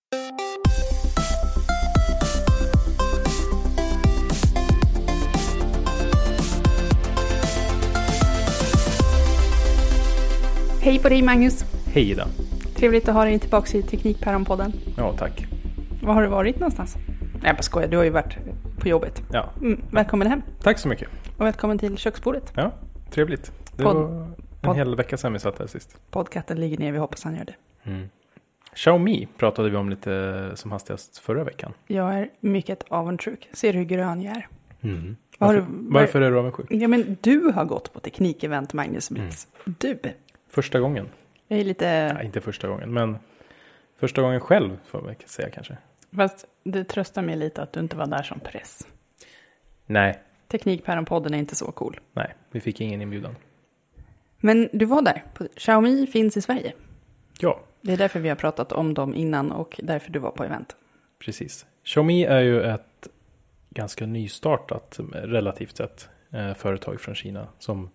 Hej på dig, Magnus. Hej Ida. Trevligt att ha dig tillbaka i Teknikpäron-podden. Ja, tack. Var har du varit någonstans? Nej, jag bara skojar. Du har ju varit på jobbet. Ja. Välkommen hem. Tack så mycket. Och välkommen till köksbordet. Ja, trevligt. Det var en hel vecka sedan vi satt här sist. Podcasten ligger ner. Vi hoppas han gör det. Xiaomi pratade vi om lite som hastigast förra veckan. Jag är mycket avundsjuk. Ser du hur grön jag är? Varför är du avundsjuk? Ja, men du har gått på teknikevent, Magnus Blitz. Du. Första gången. Jag är lite... Nej, inte första gången, men första gången själv får man säga kanske. Fast det tröstar mig lite att du inte var där som press. Nej. Teknikpäron-podden är inte så cool. Nej, vi fick ingen inbjudan. Men du var där. Xiaomi finns i Sverige. Ja. Det är därför vi har pratat om dem innan och därför du var på event. Precis. Xiaomi är ju ett ganska nystartat, relativt sett, företag från Kina som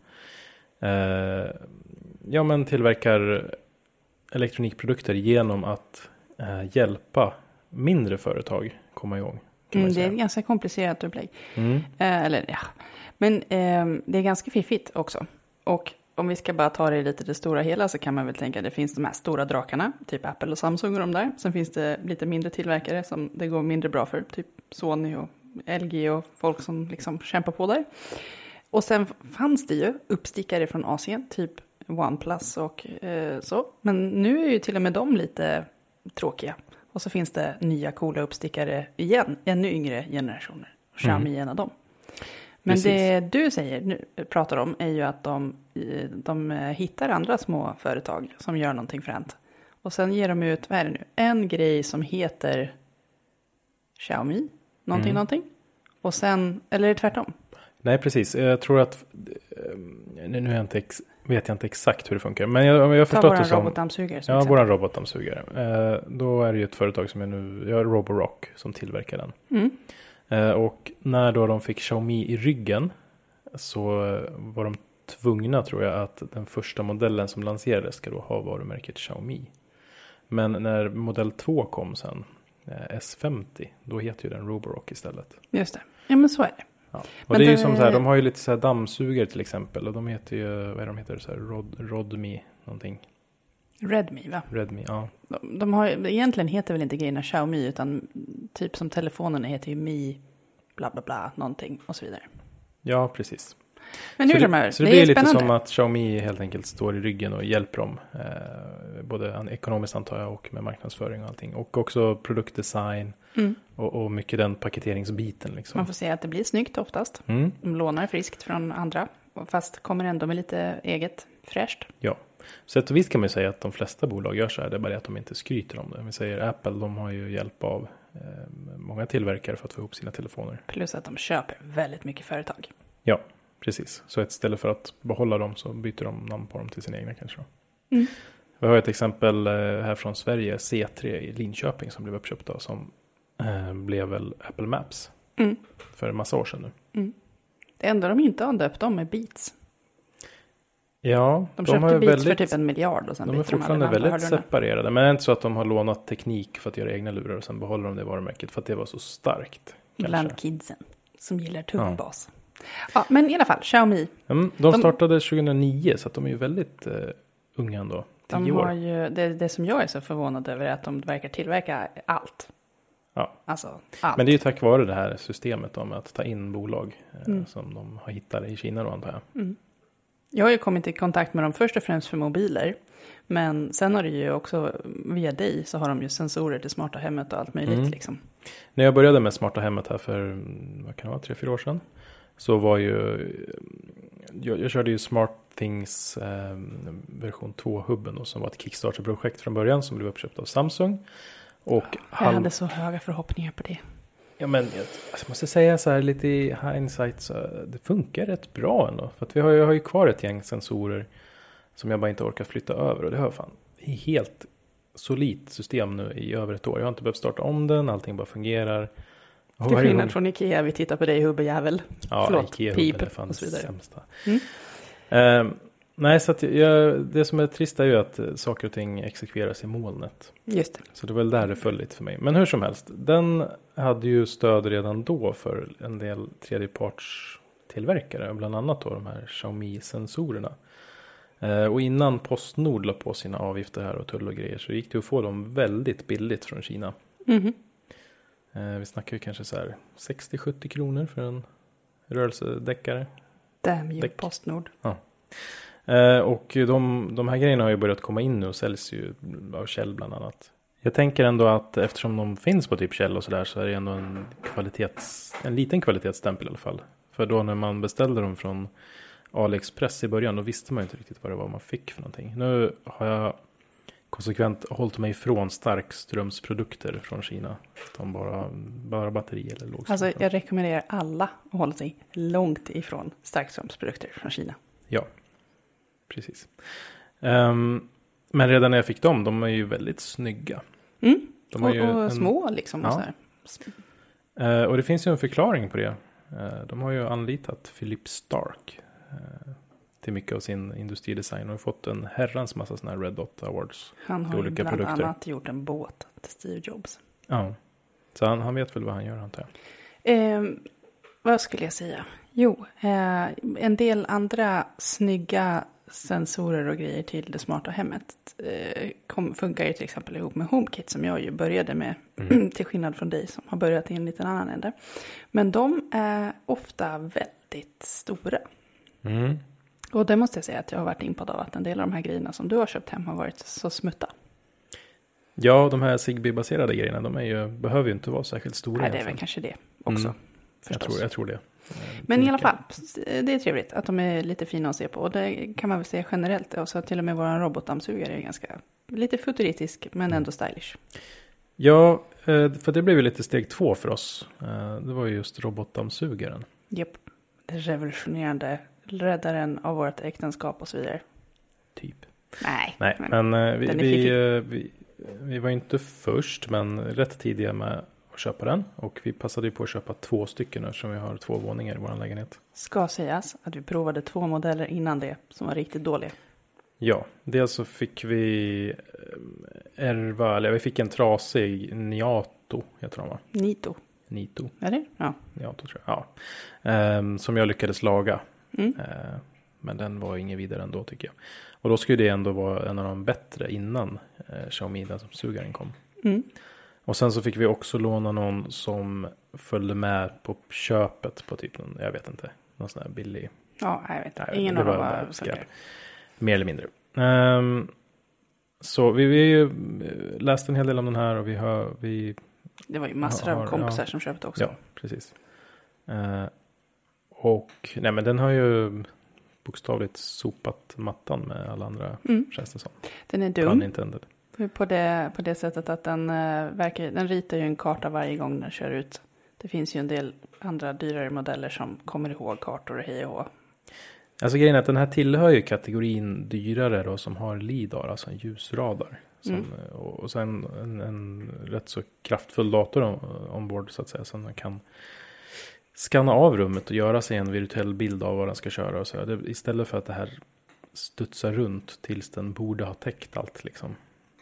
tillverkar elektronikprodukter genom att hjälpa mindre företag komma igång. Det är ett ganska komplicerat upplägg. Men det är ganska fiffigt också. Och om vi ska bara ta det i lite det stora hela så kan man väl tänka att det finns de här stora drakarna, typ Apple och Samsung och de där. Sen finns det lite mindre tillverkare som det går mindre bra för, typ Sony och LG och folk som liksom kämpar på där. Och sen fanns det ju uppstickare från Asien, typ OnePlus och så. Men nu är ju till och med de lite tråkiga. Och så finns det nya coola uppstickare igen, ännu yngre generationer. Xiaomi är en av dem. Men precis. Det du pratar om är ju att de hittar andra små företag som gör någonting fränt. Och sen ger de ut, vad är det nu? En grej som heter Xiaomi, någonting. Och sen, eller är det tvärtom? Nej, precis. Jag tror att, vet jag inte exakt hur det funkar. Men jag har förstått det som... robotdammsugare. Ja, våran robotdammsugare. Då är det ju ett företag som Roborock som tillverkar den. Och när då de fick Xiaomi i ryggen så var de tvungna, tror jag, att den första modellen som lanserades ska då ha varumärket Xiaomi. Men när modell 2 kom sen, S50, då heter ju den Roborock istället. Just det. Ja, men så är det. Ja. Och det är ju som så här, de har ju lite så här dammsugare till exempel. Och de heter ju, vad är de heter? Så här, Rodmi någonting. Redmi, va? Redmi, ja. De har, egentligen heter väl inte grejerna Xiaomi, utan typ som telefonerna heter ju Mi, bla bla bla, någonting och så vidare. Ja, precis. Men så det blir lite som att Xiaomi helt enkelt står i ryggen och hjälper dem. Både ekonomiskt, antar jag, och med marknadsföring och allting. Och också produktdesign och mycket den paketeringsbiten. Liksom. Man får se att det blir snyggt oftast. De lånar friskt från andra, fast kommer ändå med lite eget fräscht. Ja. Så att visst kan man ju säga att de flesta bolag gör så här. Det är bara att de inte skryter om det. Vi säger Apple, de har ju hjälp av många tillverkare för att få ihop sina telefoner. Plus att de köper väldigt mycket företag. Ja, precis. Så istället för att behålla dem så byter de namn på dem till sina egna kanske. Vi har ett exempel här från Sverige, C3 i Linköping, som blev uppköpt av, som blev väl Apple Maps för en massa år sedan nu. Det enda de inte har döpt om är Beats. Ja, de köpte Beats för typ 1 miljard och sen de är fortfarande väldigt separerade. Men det är inte så att de har lånat teknik för att göra egna lurar och sen behåller de det varumärket för att det var så starkt. Bland kidsen som gillar turbas. Ja, men i alla fall, Xiaomi. De startade 2009 så att de är ju väldigt unga ändå. De har ju, det som jag är så förvånad över är att de verkar tillverka allt. Ja. Alltså, allt. Men det är ju tack vare det här systemet med att ta in bolag som de har hittat i Kina då, antar jag. Jag har ju kommit i kontakt med dem först och främst för mobiler. Men sen har det ju också, via dig så har de ju sensorer till smarta hemmet och allt möjligt liksom. När jag började med smarta hemmet här för, vad kan det vara, 3-4 år sedan. Så var ju, jag körde ju SmartThings version 2-hubben som var ett Kickstarter-projekt från början som blev uppköpt av Samsung. Och jag hade så höga förhoppningar på det. Ja, men jag måste säga så här lite i hindsight, så det funkar rätt bra ändå. För att jag har ju kvar ett gäng sensorer som jag bara inte orkar flytta över. Och det har fan helt solidt system nu i över ett år. Jag har inte behövt starta om den, allting bara fungerar. Till skillnad från Ikea, vi tittar på dig hubbejävel. Ja, förlåt, Ikea-hubben är fan och så vidare. sämsta. Nej, så att det som är trist är ju att saker och ting exekveras i molnet. Just det. Så det var väl där det föll lite för mig. Men hur som helst, den hade ju stöd redan då för en del tredjepartstillverkare. Bland annat då de här Xiaomi-sensorerna. Och innan Postnord la på sina avgifter här och tull och grejer så gick det att få dem väldigt billigt från Kina. Vi snackar ju kanske så här 60-70 kronor för en rörelsedäckare. Damn you, Postnord. Ja. Och de här grejerna har ju börjat komma in nu och säljs ju av Kjell bland annat. Jag tänker ändå att eftersom de finns på typ Kjell och sådär så är det ändå en liten kvalitetsstämpel i alla fall. För då när man beställde dem från AliExpress i början då visste man inte riktigt vad det var man fick för någonting. Nu har jag konsekvent hållit mig ifrån starkströmsprodukter från Kina. De bara batteri eller lågström. Alltså jag rekommenderar alla att hålla sig långt ifrån starkströmsprodukter från Kina. Ja, precis. Men redan när jag fick dem, de är ju väldigt snygga. De är och små liksom. Ja. Och, så här. Och det finns ju en förklaring på det. De har ju anlitat Philip Stark till mycket av sin industridesign och fått en herrans massa sådana här Red Dot Awards. Han har ju bland annat gjort en båt till Steve Jobs. Ja, så han vet väl vad han gör antar jag. Vad skulle jag säga? Jo, en del andra snygga sensorer och grejer till det smarta hemmet funkar ju till exempel ihop med HomeKit som jag ju började med till skillnad från dig som har börjat i en liten annan ände. Men de är ofta väldigt stora. Och det måste jag säga att jag har varit impad av att en del av de här grejerna som du har köpt hem har varit så smutta. Ja, de här Zigbee-baserade grejerna, behöver ju inte vara särskilt stora. Nej, det är väl kanske det också. Jag tror det. Men i alla fall, det är trevligt att de är lite fina att se på. Och det kan man väl säga generellt. Och så till och med vår robotdammsugare är ganska lite futuristisk men ändå stylish. Ja, för det blev ju lite steg 2 för oss. Det var ju just robotdammsugaren. Japp, det revolutionerande räddaren av vårt äktenskap och så vidare. Typ. Nej, men vi var inte först men rätt tidiga med att köpa den. Och vi passade ju på att köpa 2 stycken eftersom vi har 2 våningar i vår lägenhet. Ska sägas att vi provade 2 modeller innan det som var riktigt dåliga. Ja, dels så fick vi vi fick en trasig Niato, jag tror va? Nito. Är det? Ja. Niato tror jag. Ja. Som jag lyckades laga. Men den var ingen vidare ändå tycker jag. Och då skulle det ändå vara en av de bättre innan Xiaomi som sugaren kom. Och sen så fick vi också låna någon som följde med på köpet på typ någon, jag vet inte, någon sån här billig. Ja, jag vet inte. Ingen av dem var skräp. Mer eller mindre. Så vi läste en hel del om den här och det var ju massor av kompisar som köpte också. Ja, precis. Och nej men den har ju bokstavligt sopat mattan med alla andra känns det som. Den är dum. På det sättet att den ritar ju en karta varje gång den kör ut. Det finns ju en del andra dyrare modeller som kommer ihåg kartor och hej och hå. Alltså grejen är att den här tillhör ju kategorin dyrare då som har LIDAR, alltså en ljusradar. Och sen en rätt så kraftfull dator ombord så att säga. Så man kan skanna av rummet och göra sig en virtuell bild av vad den ska köra. Och så. Istället för att det här studsar runt tills den borde ha täckt allt liksom.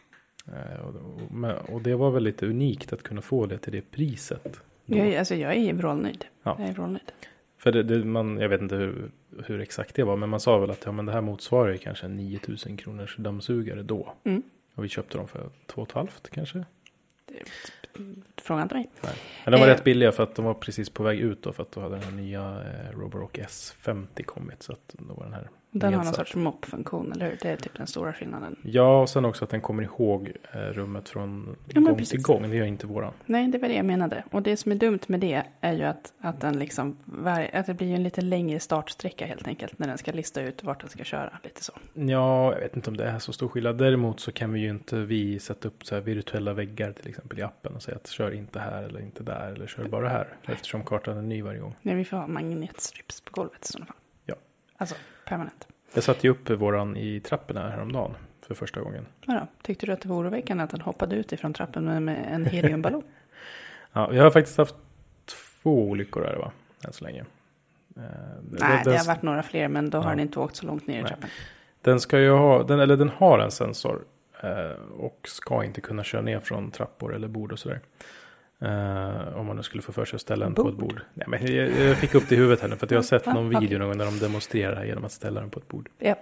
Och det var väl lite unikt att kunna få det till det priset. Jag är vrålnöjd. Ja. Jag är vrålnöjd. För jag vet inte hur exakt det var, men man sa väl att men det här motsvarar kanske 9000 kronors dammsugare då. Och vi köpte dem för 2,5 kanske. Fråga inte mig. Nej. Men de var rätt billiga för att de var precis på väg ut då, för att då hade den här nya Roborock S50 kommit. Så att då var den här den har någon sorts mopp-funktion, eller hur? Det är typ den stora skillnaden. Ja, och sen också att den kommer ihåg rummet från gång till gång. Det gör inte våran. Nej, det var det jag menade. Och det som är dumt med det är ju att den liksom att det blir en lite längre startsträcka helt enkelt när den ska lista ut vart den ska köra. Lite så. Ja, jag vet inte om det är så stor skillnad. Däremot så kan vi ju inte sätta upp så här virtuella väggar till exempel i appen och säga att kör inte här eller inte där eller kör bara här. Eftersom kartan är ny varje gång. Nej, vi får ha magnetstrips på golvet i sådana fall. Ja. Alltså, permanent. Jag satte ju upp våran i trapporna häromdagen för första gången. Ja, tyckte du att det var oroväckande att den hoppade ut ifrån trappen med en heliumballong? Ja, vi har faktiskt haft 2 olyckor där än så länge. Nej, det har varit några fler, men då har den inte åkt så långt ner i trappen. Den ska ju ha, den har en sensor. Och ska inte kunna köra ner från trappor eller bord och sådär. Om man nu skulle få för sig att ställa den på ett bord. Nej, men jag fick upp det i huvudet här nu för att jag har sett någon video någon gång där de demonstrerar här genom att ställa den på ett bord. Ja.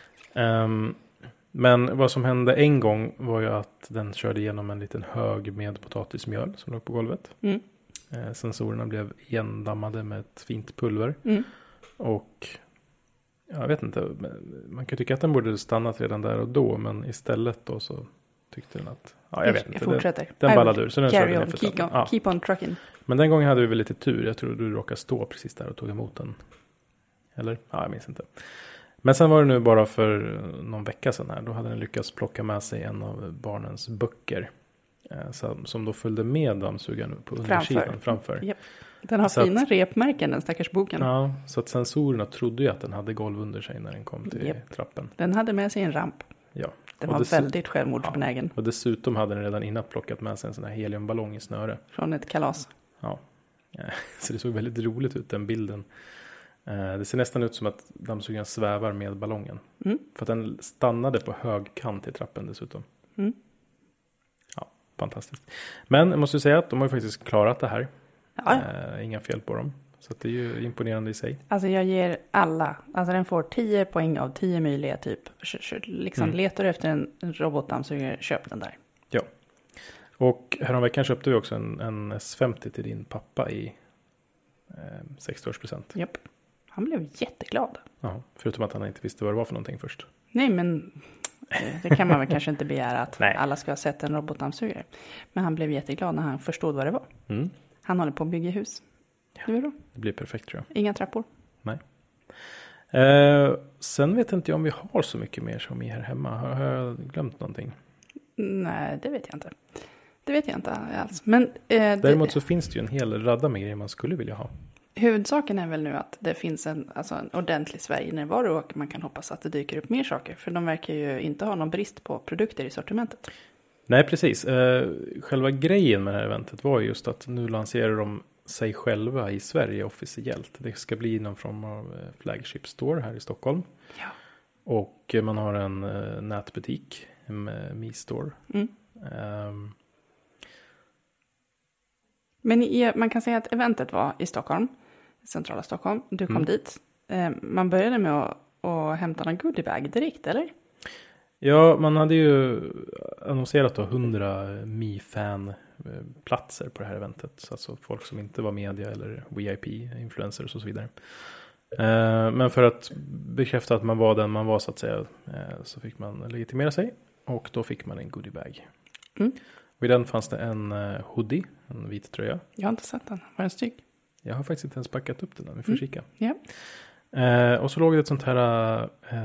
Men vad som hände en gång var ju att den körde igenom en liten hög med potatismjöl som låg på golvet. Sensorerna blev igendammade med ett fint pulver. Och jag vet inte, man kan tycka att den borde stannat redan där och då, men istället då så tyckte den att, jag vet inte. Jag fortsätter. Den ballade ur, så den körde ner för keep on trucking. Men den gången hade vi väl lite tur, jag tror du råkade stå precis där och tog emot den. Eller? Ja, jag minns inte. Men sen var det nu bara för någon vecka sedan här, då hade den lyckats plocka med sig en av barnens böcker. Som då följde med dammsugaren på undersidan framför. Yep. Den har så fina repmärken, den stackars boken. Ja, så att sensorerna trodde ju att den hade golv under sig när den kom till trappen. Den hade med sig en ramp. Ja. Den var väldigt självmordsbenägen. Och dessutom hade den redan innan plockat med sig en sån här heliumballong i snöre. Från ett kalas. Ja. Så det såg väldigt roligt ut, den bilden. Det ser nästan ut som att dammsugaren svävar med ballongen. För att den stannade på hög kant i trappen dessutom. Ja, fantastiskt. Men jag måste säga att de har ju faktiskt klarat det här. Ja. Inga fel på dem. Så att det är ju imponerande i sig. Alltså jag ger alla. Alltså den får 10 poäng av 10 möjliga typ. Liksom letar efter en robotdammsugare, köp den där. Ja. Och häromveckan köpte vi också en S50 till din pappa i 60-årspresent. Japp. Han blev jätteglad. Ja, förutom att han inte visste vad det var för någonting först. Nej, men det kan man väl kanske inte begära att alla ska ha sett en robotdammsugare. Men han blev jätteglad när han förstod vad det var. Han håller på att bygga hus. Ja, det blir perfekt tror jag. Inga trappor. Nej. Sen vet inte jag om vi har så mycket mer som är här hemma. Har jag glömt någonting? Nej, det vet jag inte. Det vet jag inte alls. Men, däremot så finns det ju en hel radda med grejer man skulle vilja ha. Huvudsaken är väl nu att det finns en ordentlig Sverige-närvaro och man kan hoppas att det dyker upp mer saker. För de verkar ju inte ha någon brist på produkter i sortimentet. Nej, precis. Själva grejen med det här eventet var just att nu lanserar de sig själva i Sverige officiellt. Det ska bli någon form av flagship store här i Stockholm. Ja. Och man har en nätbutik, en Mi Store. Men man kan säga att eventet var i Stockholm, centrala Stockholm. Du kom dit. Man började med att hämta en goodiebag direkt, eller? Ja, man hade ju annonserat då 100 Mi-fan-platser på det här eventet. Alltså folk som inte var media eller VIP-influencers och så vidare. Men för att bekräfta att man var den man var så att säga, så fick man legitimera sig. Och då fick man en goodiebag. Och i den fanns det en hoodie, en vit tröja. Jag har inte sett den, var den snygg? Jag har faktiskt inte ens packat upp den, vi får kika. Yeah. Och så låg det ett sånt här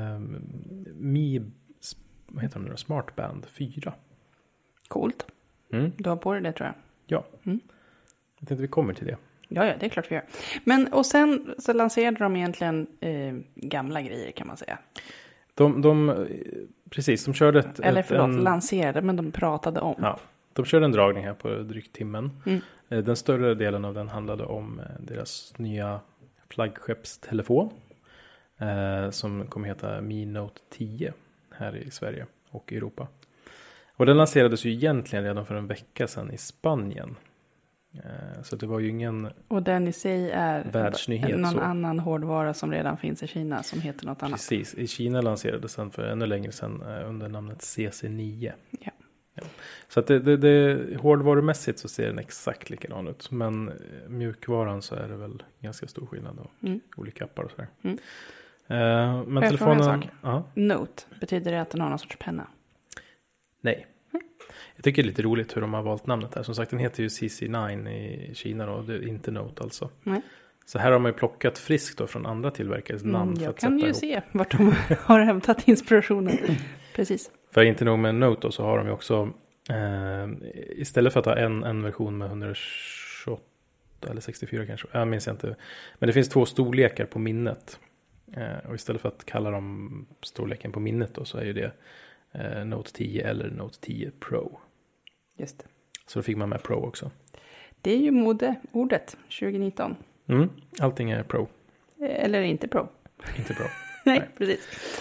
vad heter de nu? Smart Band 4. Coolt. Du har på dig det tror jag. Ja. Jag tänkte vi kommer till det. Ja, det är klart vi gör. Men och sen så lanserade de egentligen gamla grejer kan man säga. Precis, de körde lanserade, men de pratade om. Ja, de körde en dragning här på drygt timmen. Den större delen av den handlade om deras nya flaggskeppstelefon. Som kommer heta Mi Note 10 här i Sverige och Europa. Och den lanserades ju egentligen redan för en vecka sedan i Spanien. Så det var ju ingen och den i sig är världsnyhet, någon annan hårdvara som redan finns i Kina som heter något annat. Precis, i Kina lanserades den för ännu längre sedan under namnet CC9. Ja. Så att det hårdvarumässigt så ser den exakt likadan ut. Men mjukvaran så är det väl ganska stor skillnad och olika appar och sådär. Men telefonen... Note, betyder det att den har någon sorts penna? Nej. Jag tycker det är lite roligt hur de har valt namnet här. Som sagt, den heter ju CC9 i Kina då. Det är inte Note alltså. Nej. Så här har man ju plockat friskt då från andra tillverkares namn. Jag kan ju se vart de har hämtat inspirationen. Precis. För inte nog med Note då, så har de ju också istället för att ha en version med 128 eller 64 kanske. Jag minns inte. Men det finns 2 storlekar på minnet. Och istället för att kalla dem storleken på minnet då, så är ju det Note 10 eller Note 10 Pro. Just det. Så då fick man med Pro också. Det är ju modeordet 2019. Allting är Pro. Eller inte Pro. Inte Pro. Nej, precis.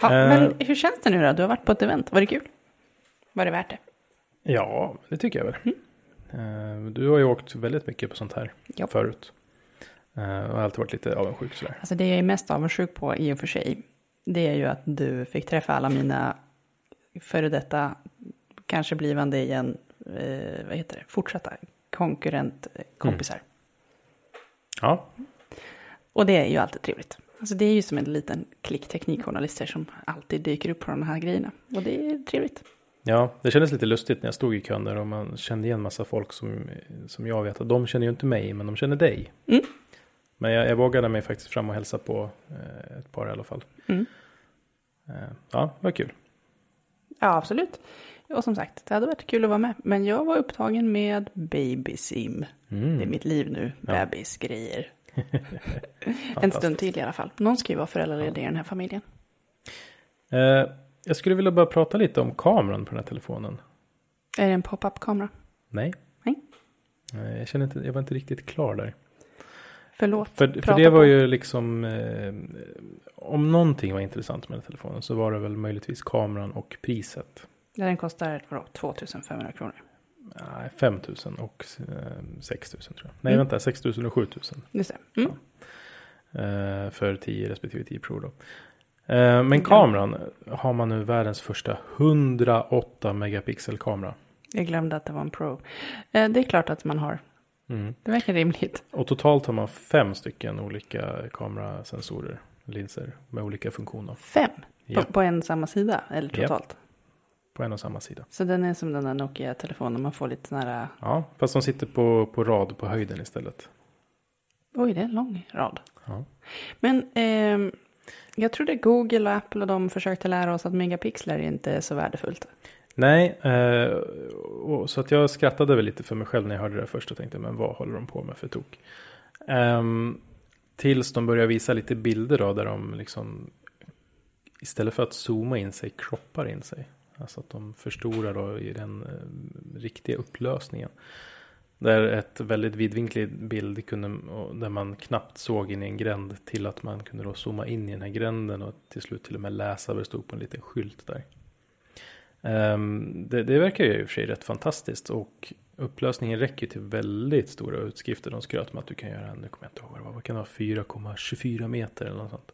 Ja, men hur känns det nu då? Du har varit på ett event. Var det kul? Var det värt det? Ja, det tycker jag väl. Du har ju åkt väldigt mycket på sånt här förut. Och har alltid varit lite avundsjuk sådär. Alltså det jag är mest avundsjuk på i och för sig, det är ju att du fick träffa alla mina före detta, kanske blivande igen, fortsatta konkurrentkompisar. Ja. Och det är ju alltid trevligt. Alltså det är ju som en liten klick teknikjournalister som alltid dyker upp på de här grejerna. Och det är trevligt. Ja, det kändes lite lustigt när jag stod i kön där och man kände igen massa folk som jag vet att de känner ju inte mig, men de känner dig. Men jag vågade mig faktiskt fram och hälsa på ett par i alla fall. Ja, det var kul. Ja, absolut. Och som sagt, det hade varit kul att vara med. Men jag var upptagen med babysim. Det är mitt liv nu, bebisgrejer. En stund till i alla fall. Någon ska ju vara föräldraledig i den här familjen. Jag skulle vilja bara prata lite om kameran på den här telefonen. Är det en pop-up-kamera? Nej. Jag var inte riktigt klar där. Förlåt. För det var ju liksom, om någonting var intressant med den telefonen så var det väl möjligtvis kameran och priset. Ja, den kostar 2500 kronor. Nej, 5000 och 6000 tror jag. Nej, vänta, 6000 och 7000. Just det. För 10 respektive 10 Pro då. Men kameran har man nu världens första 108 megapixel kamera. Jag glömde att det var en Pro. Det är klart att man har. Det verkar rimligt. Och totalt har man 5 stycken olika kamerasensorer, linser med olika funktioner. 5? Ja. På en samma sida eller totalt? Ja. På en och samma sida. Så den är som den där Nokia-telefonen, man får lite sån här... Ja, fast de sitter på rad på höjden istället. Oj, det är en lång rad. Ja. Men jag trodde Google och Apple och de försökte lära oss att megapixlar inte är så värdefullt. Nej, så att jag skrattade väl lite för mig själv när jag hörde det först och tänkte, men vad håller de på med för tok? Tills de börjar visa lite bilder då, där de liksom istället för att zooma in sig, kroppar in sig. Alltså att de förstorar då i den riktiga upplösningen. Där ett väldigt vidvinklig bild där man knappt såg in i en gränd till att man kunde då zooma in i den här gränden och till slut till och med läsa vad det stod på en liten skylt där. Det verkar ju i och för sig rätt fantastiskt och upplösningen räcker till väldigt stora utskrifter. De skröt med att du kan göra, nu kommer jag inte ihåg vad kan det vara, 4,24 meter eller något sånt.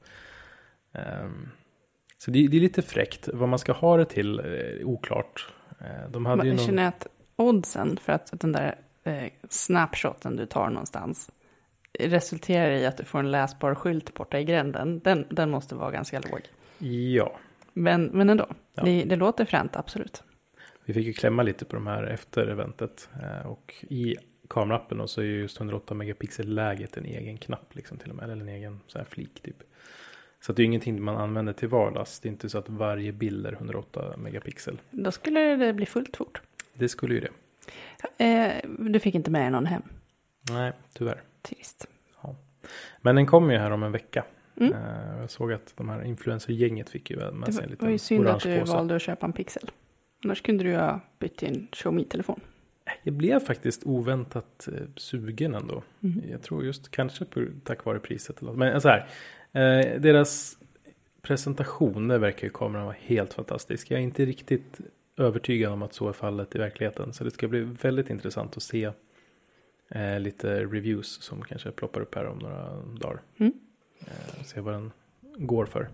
Så det är lite fräckt. Vad man ska ha det till är oklart. Jag känner att oddsen för att den där snapshoten du tar någonstans resulterar i att du får en läsbar skylt borta i gränden. Den måste vara ganska låg. Ja. Men ändå, ja. Det låter fränt, absolut. Vi fick ju klämma lite på de här efter eventet. Och i kamerappen så är ju just 108 megapixel-läget en egen knapp liksom till och med. Eller en egen så här flik typ. Så det är ingenting man använder till vardags. Det är inte så att varje bild är 108 megapixel. Då skulle det bli fullt fort. Det skulle ju det. Du fick inte med dig någon hem? Nej, tyvärr. Trist. Ja. Men den kommer ju här om en vecka. Jag såg att de här influencer-gänget fick ju med sig en liten orange påse. Det var ju synd att du valde att köpa en Pixel. Annars kunde du ju ha bytt till en Xiaomi-telefon. Jag blev faktiskt oväntat sugen ändå. Jag tror just kanske tack vare priset. Men så här, deras presentation, det verkar ju kameran vara helt fantastisk. Jag är inte riktigt övertygad om att så är fallet i verkligheten. Så det ska bli väldigt intressant att se lite reviews som kanske ploppar upp här om några dagar. Se vad den går för.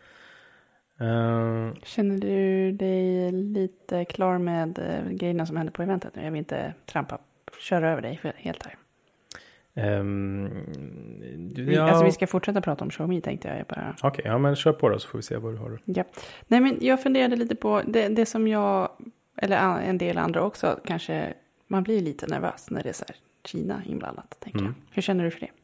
Känner du dig lite klar med grejerna som hände på eventet? Jag vill inte köra över dig helt här. Alltså vi ska fortsätta prata om Xiaomi tänkte jag bara. Okej, ja men kör på då så får vi se vad du har. Ja. Nej men jag funderade lite på det som jag, eller en del andra också, kanske man blir lite nervös när det är så här Kina inblandat, tänker jag. Hur känner du för det?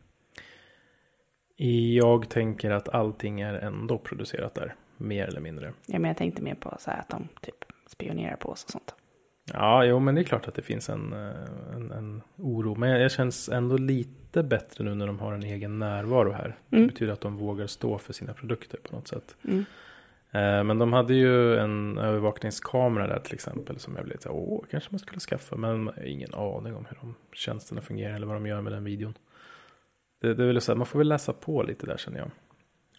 Jag tänker att allting är ändå producerat där, mer eller mindre. Ja, men jag tänkte mer på så här att de typ spionerar på oss och sånt. Ja, jo, men det är klart att det finns en oro. Men jag känns ändå lite bättre nu när de har en egen närvaro här. Det betyder att de vågar stå för sina produkter på något sätt. Men de hade ju en övervakningskamera där till exempel som jag blev lite kanske man skulle skaffa. Men ingen aning om hur de tjänsterna fungerar eller vad de gör med den videon. Det är väl så här, man får väl läsa på lite där känner jag.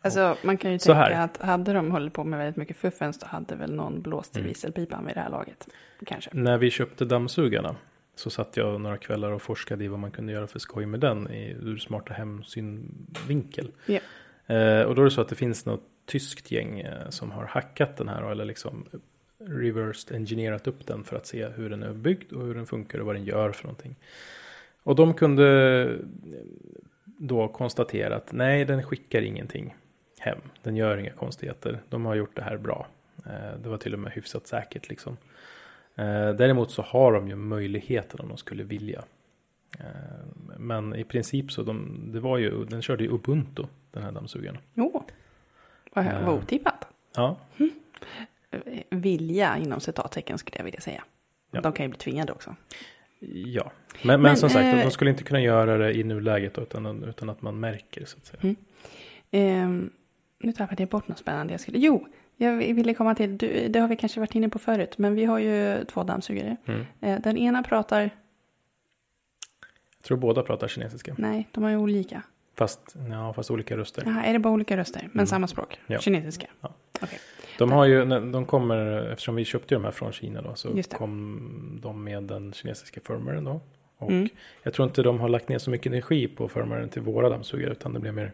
Alltså man kan ju tänka att hade de hållit på med väldigt mycket fuffens så hade väl någon blåst i visselpipan vid det här laget. Kanske. När vi köpte dammsugarna så satt jag några kvällar och forskade i vad man kunde göra för skoj med den ur smarta hemsynvinkel. Yeah. Och då är det så att det finns något tyskt gäng som har hackat den här eller liksom reversed engineerat upp den för att se hur den är byggd och hur den funkar och vad den gör för någonting. Och de kunde då konstatera att nej, den skickar ingenting hem. Den gör inga konstigheter. De har gjort det här bra. Det var till och med hyfsat säkert liksom. Däremot så har de ju möjligheten om de skulle vilja. Men i princip så den körde ju Ubuntu, den här dammsugaren. Jo, vad otippat. Ja. Vilja inom citattecken skulle jag vilja säga. Ja. De kan ju bli tvingade också. Ja, men som sagt, de skulle inte kunna göra det i nuläget utan att man märker så att säga. Nu tappade jag bort något spännande. Jag ville komma till, det har vi kanske varit inne på förut, men vi har ju 2 dammsugare. Den ena pratar... Jag tror båda pratar kinesiska. Nej, de har ju olika. Fast olika röster. Jaha, är det bara olika röster? Men samma språk? Ja. Kinesiska? Ja. Okay. De kommer, eftersom vi köpte de här från Kina då, så kom de med den kinesiska firmwaren då. Och jag tror inte de har lagt ner så mycket energi på firmwaren till våra dammsugare, utan det blir mer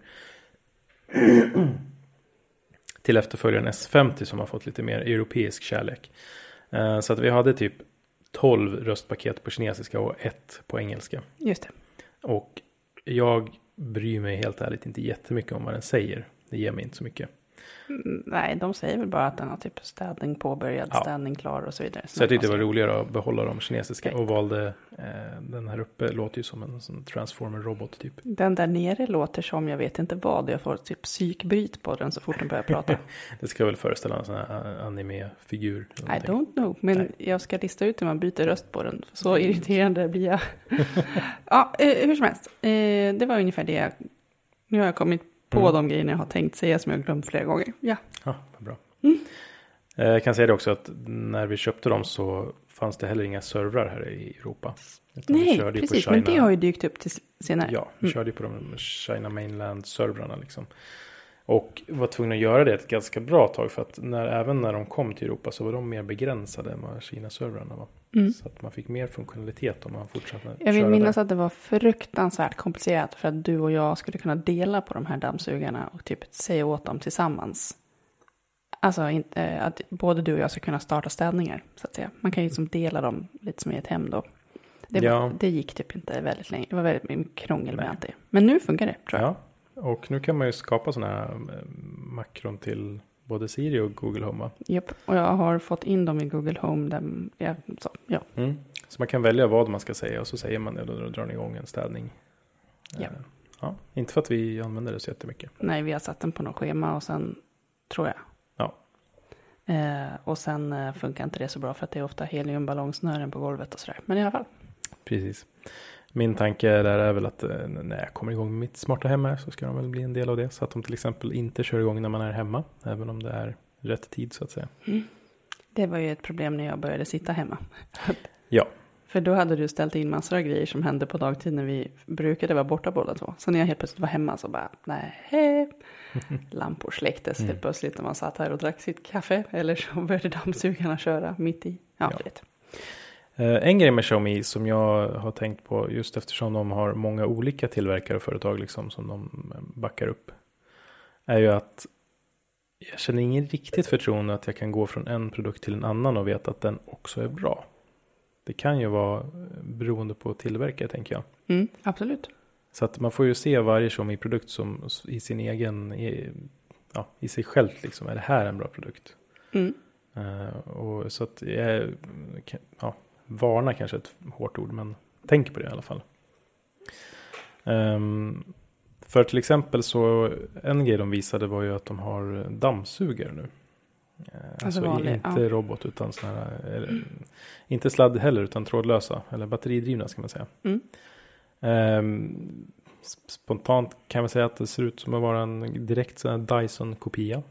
till efterföljaren S50 som har fått lite mer europeisk kärlek. Så att vi hade typ 12 röstpaket på kinesiska och 1 på engelska. Just det. Och jag bryr mig helt ärligt inte jättemycket om vad den säger. Det ger mig inte så mycket. Nej, de säger väl bara att den har typ städning påbörjad, städning klar och så vidare. Så jag tyckte det var roligare att behålla de kinesiska och valde den här uppe låter ju som en sån transformer-robot typ. Den där nere låter som jag vet inte vad. Jag får typ psykbryt på den så fort den börjar prata. Det ska väl föreställa en sån här anime-figur. I don't know, men jag ska lista ut hur man byter röst på den. Så irriterande blir jag. Ja, hur som helst. Det var ungefär det. Nu har jag kommit på de grejerna jag har tänkt säga som jag har glömt flera gånger. Ja, vad bra. Jag kan säga det också att när vi köpte dem så fanns det heller inga servrar här i Europa. Nej, precis. Men det har ju dykt upp till senare. Ja, vi körde ju på de China Mainland-servrarna liksom. Och var tvungna att göra det ett ganska bra tag för att även när de kom till Europa så var de mer begränsade än vad Kina-servrarna var. Så att man fick mer funktionalitet om man fortsatte köra. Jag vill minnas att det var fruktansvärt komplicerat för att du och jag skulle kunna dela på de här dammsugarna och typ säga åt dem tillsammans. Alltså att både du och jag ska kunna starta städningar så att säga. Man kan ju liksom dela dem lite som i ett hem då. Det gick typ inte väldigt länge. Det var väldigt mycket krångel med allt det. Men nu funkar det, tror jag. Ja, och nu kan man ju skapa sådana här makron till både Siri och Google Home. Japp, och jag har fått in dem i Google Home. Så man kan välja vad man ska säga och så säger man det och då drar ni igång en städning. Ja, inte för att vi använder det så jättemycket. Nej, vi har satt den på något schema och sen tror jag. Ja. Och sen funkar inte det så bra för att det är ofta heliumballongsnören på golvet och sådär. Men i alla fall. Precis. Min tanke där är väl att när jag kommer igång med mitt smarta hem här så ska de väl bli en del av det. Så att de till exempel inte kör igång när man är hemma. Även om det är rätt tid så att säga. Det var ju ett problem när jag började sitta hemma. Ja. För då hade du ställt in massor av grejer som hände på dagtid när vi brukade vara borta båda två. Så när jag helt plötsligt var hemma så bara, nej. Lampor släcktes helt plötsligt när man satt här och drack sitt kaffe. Eller så började dammsugarna köra mitt i. Ja. Vet. En grej med Xiaomi som jag har tänkt på just eftersom de har många olika tillverkare och företag liksom, som de backar upp. Är ju att jag känner ingen riktigt förtroende att jag kan gå från en produkt till en annan och veta att den också är bra. Det kan ju vara beroende på tillverkare tänker jag. Absolut. Så att man får ju se varje Xiaomi-produkt som i sin egen, i sig själv liksom, är det här en bra produkt? Och så att varna kanske ett hårt ord, men tänk på det i alla fall. För till exempel så en grej de visade var ju att de har dammsugare nu. Alltså inte robot utan såna här, inte sladd heller utan trådlösa eller batteridrivna ska man säga. Spontant kan man säga att det ser ut som att vara en direkt sån här Dyson-kopia.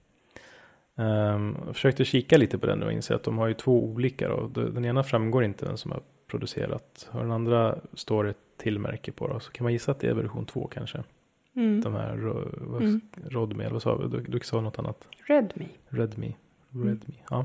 Jag försökte kika lite på den och inse att de har ju 2 olika då. Den ena framgår inte den som har producerat och den andra står ett tillmärke på då. Så kan man gissa att det är version 2 kanske. De här Rodme, eller vad sa vi? Du sa något annat. Redmi, ja.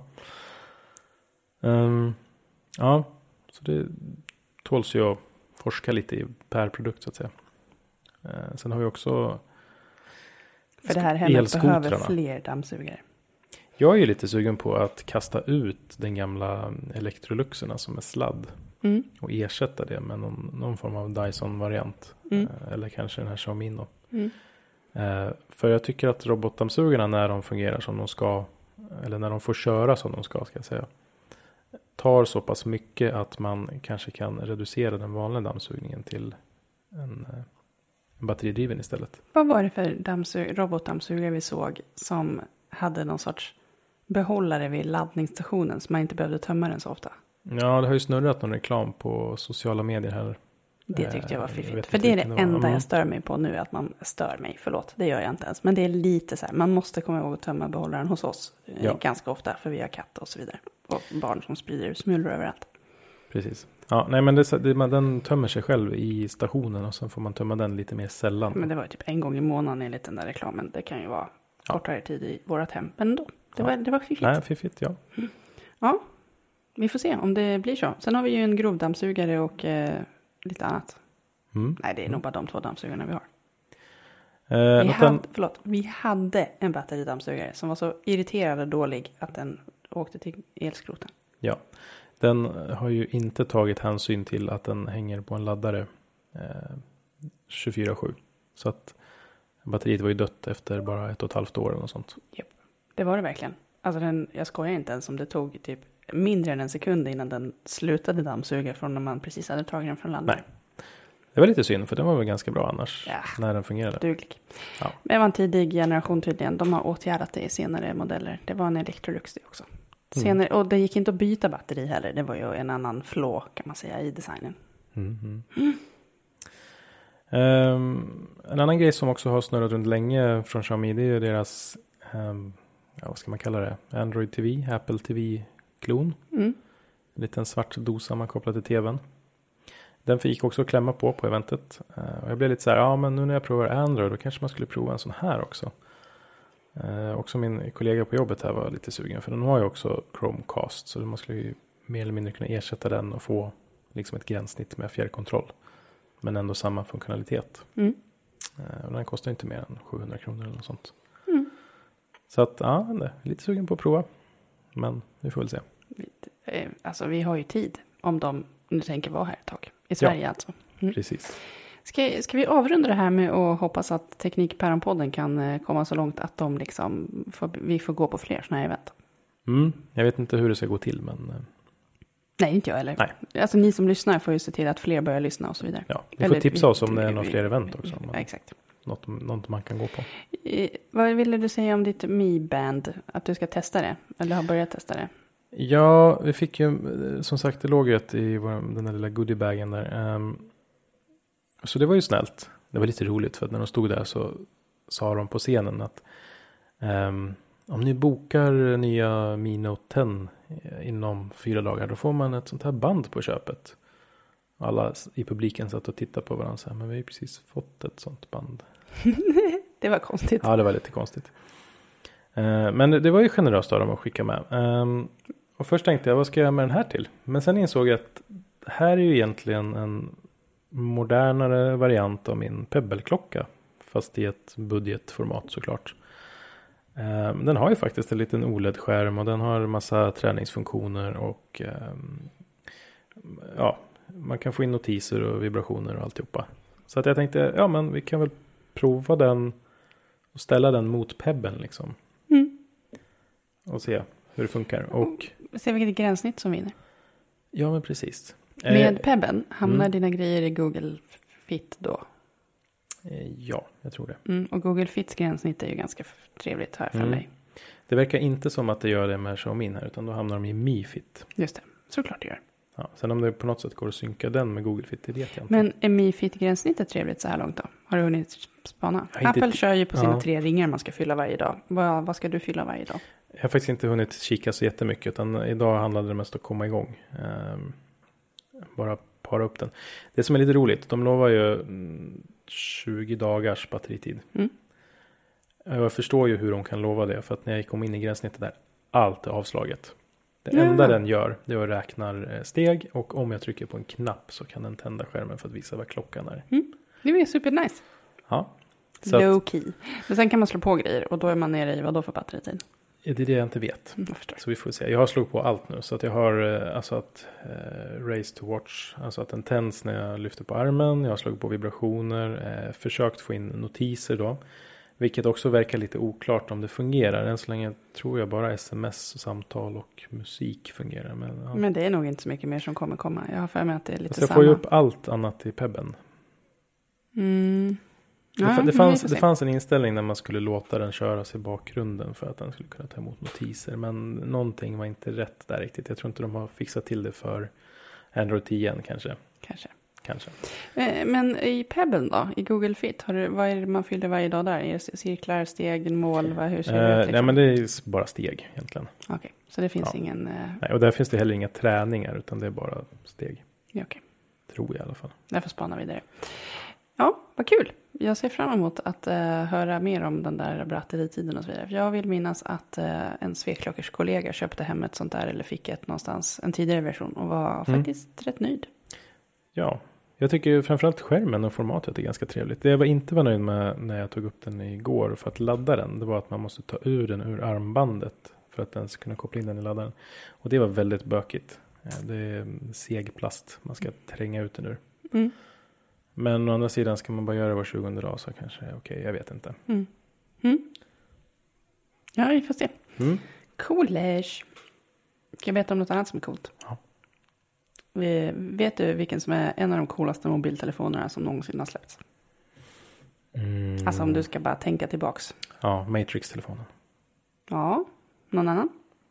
Ja, så det tåls ju att forska lite i per produkt så att säga. Sen har vi också för det här hemmet behöver fler dammsugare. Jag är ju lite sugen på att kasta ut den gamla Electroluxerna som är sladd. Och ersätta det med någon form av Dyson-variant. Eller kanske den här Xiaomi. För jag tycker att robotdammsugarna när de fungerar som de ska, eller när de får köra som de ska jag säga, tar så pass mycket att man kanske kan reducera den vanliga dammsugningen till en batteridriven istället. Vad var det för robotdammsugare vi såg som hade någon sorts behållare vid laddningsstationen så man inte behövde tömma den så ofta? Ja, det har ju snurrat någon reklam på sociala medier här. Det tyckte jag var fiffigt. För det är det enda jag stör mig på nu. Att man stör mig, förlåt. Det gör jag inte ens. Men det är lite så här. Man måste komma ihåg att tömma behållaren hos oss. Ganska ofta. För vi har katt och så vidare. Och barn som sprider smulor överallt. Precis. Ja, nej men den tömmer sig själv i stationen. Och sen får man tömma den lite mer sällan. Men det var typ en gång i månaden enligt den där reklamen. Det kan ju vara kortare tid i vårat hem. Men ändå. Det var fiffigt. Nej, fiffigt, ja. Ja. Vi får se om det blir så. Sen har vi ju en grovdammsugare och lite annat. Nej, det är nog bara de 2 dammsugarna vi har. Vi hade en batteridammsugare som var så irriterad och dålig att den åkte till elskroten. Ja, den har ju inte tagit hänsyn till att den hänger på en laddare 24/7. Så att batteriet var ju dött efter bara 1,5 år eller något sånt. Japp, det var det verkligen. Alltså jag skojar inte ens om det tog typ mindre än en sekund innan den slutade dammsuga från när man precis hade tagit den från laddaren. Nej. Det var lite synd för den var väl ganska bra annars när den fungerade. Duglig. Ja. Det var en tidig generation tydligen. De har åtgärdat det i senare modeller. Det var en Electrolux det också. Senare, och det gick inte att byta batteri heller. Det var ju en annan flå kan man säga i designen. En annan grej som också har snurrat runt länge från Xiaomi, det är ju deras vad ska man kalla det? Android TV, Apple TV-klon. En liten svart dosa man kopplar till tvn. Den fick också klämma på eventet. Och jag blev lite så här, men nu när jag provar Android då kanske man skulle prova en sån här också. Också min kollega på jobbet här var lite sugen. För den har ju också Chromecast. Så man skulle ju mer eller mindre kunna ersätta den och få liksom ett gränssnitt med fjärrkontroll. Men ändå samma funktionalitet. Och den kostar inte mer än 700 kronor eller något sånt. Så att, jag är lite sugen på att prova. Men vi får väl se. Alltså vi har ju tid om de nu tänker vara här ett tag. I Sverige alltså. Precis. Ska vi avrunda det här med att hoppas att Teknikpäronpodden kan komma så långt att de liksom vi får gå på fler sådana här event? Jag vet inte hur det ska gå till men... Nej, inte jag heller. Nej. Alltså ni som lyssnar får ju se till att fler börjar lyssna och så vidare. Ja, ni får tipsa oss om det är några fler event också. Exakt. Något man kan gå på. Vad ville du säga om ditt Mi Band? Att du ska testa det? Eller har börjat testa det? Ja, vi fick ju som sagt det låg ett i den där lilla goodiebagen där. Så det var ju snällt. Det var lite roligt för att när de stod där så sa de på scenen att om ni bokar nya Mi Note 10 inom 4 dagar då får man ett sånt här band på köpet. Alla i publiken satt och tittade på varandra och sa, men vi har ju precis fått ett sånt band. Det var konstigt. Ja, det var lite konstigt. Men det var ju generöst av dem att skicka med. Och först tänkte jag, vad ska jag göra med den här till? Men sen insåg jag att här är ju egentligen en modernare variant av min Pebble-klocka. Fast i ett budgetformat såklart. Den har ju faktiskt en liten OLED-skärm och den har en massa träningsfunktioner och man kan få in notiser och vibrationer och alltihopa. Så att jag tänkte, men vi kan väl prova den och ställa den mot Pebben liksom. Och se hur det funkar. Och se vilket gränssnitt som vinner. Ja, men precis. Med Pebben, hamnar dina grejer i Google Fit då? Ja, jag tror det. Och Google Fits gränssnitt är ju ganska trevligt här för mig. Det verkar inte som att det gör det med Xiaomi här, utan då hamnar de i Mi Fit. Just det, såklart det gör. Ja, sen om det på något sätt går att synka den med Google Fit, det vet jag inte. Men är Mi Fit-gränssnittet trevligt så här långt då? Har du hunnit spana? Apple kör ju på sina 3 ringar man ska fylla varje dag. Vad ska du fylla varje dag? Jag har faktiskt inte hunnit kika så jättemycket, utan idag handlade det mest om att komma igång. Bara para upp den. Det som är lite roligt, de lovar ju 20 dagars batteritid. Jag förstår ju hur de kan lova det. För att när jag kom in i gränssnittet där, allt är avslaget. Det enda den gör, det är att räkna steg. Och om jag trycker på en knapp så kan den tända skärmen för att visa vad klockan är. Det är supernice. Ja. Low key. Men sen kan man slå på grejer och då är man nere i vad då för batteritid? Det är det jag inte vet. Så vi får se. Jag har slagit på allt nu. Så att jag har alltså att raise to watch. Alltså att den tänds när jag lyfter på armen. Jag har slagit på vibrationer. Försökt få in notiser då. Vilket också verkar lite oklart om det fungerar. Än så länge tror jag bara sms, samtal och musik fungerar. Men det är nog inte så mycket mer som kommer komma. Jag har för mig att det är lite samma. samma. Jag får ju upp allt annat i Pebben. Det fanns en inställning när man skulle låta den köras i bakgrunden för att den skulle kunna ta emot notiser. Men någonting var inte rätt där riktigt. Jag tror inte de har fixat till det för Android 10 kanske. Kanske. Men i Pebben då? I Google Fit? Vad är det man fyller varje dag där? Är det cirklar, steg, mål? Hur ser det ut? Liksom? Nej, men det är bara steg egentligen. Okej, så det finns ingen... Nej, och där finns det heller inga träningar utan det är bara steg. Ja, okej. Tror jag i alla fall. Därför spana vidare. Ja, vad kul. Jag ser fram emot att höra mer om den där batteritiden och så vidare. Jag vill minnas att en Sveklockers kollega köpte hem ett sånt där eller fick ett någonstans, en tidigare version och var faktiskt rätt nöjd. Ja, jag tycker framförallt skärmen och formatet är ganska trevligt. Det jag inte var nöjd med när jag tog upp den igår för att ladda den, det var att man måste ta ur den ur armbandet för att den ska kunna koppla in den i laddaren. Och det var väldigt bökigt. Det är seg plast man ska tränga ut den ur. Men å andra sidan ska man bara göra var 20:e dag så kanske okej, jag vet inte. Ja, vi får se. Coolish. Ska jag berätta om något annat som är coolt? Ja. Vet du vilken som är en av de coolaste mobiltelefonerna som någonsin har släppts? Alltså om du ska bara tänka tillbaks. Ja, Matrix-telefonen. Ja, någon annan?